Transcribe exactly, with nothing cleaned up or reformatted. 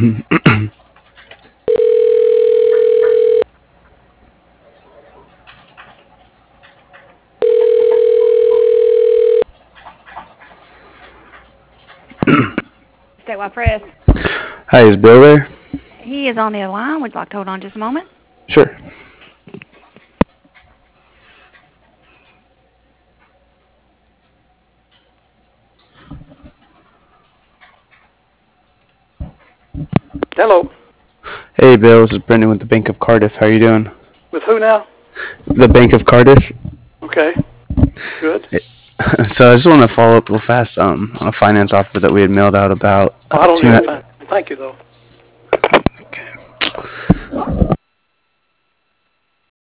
Statewide Press. Hi, is Bill there? He is on the other line. Would you like to hold on just a moment? Sure. Hello. Hey, Bill. This is Brendan with the Bank of Cardiff. How are you doing? With who now? The Bank of Cardiff. Okay. Good. So I just want to follow up real fast um, on a finance offer that we had mailed out about. I don't two need and to. Thank you, though. a-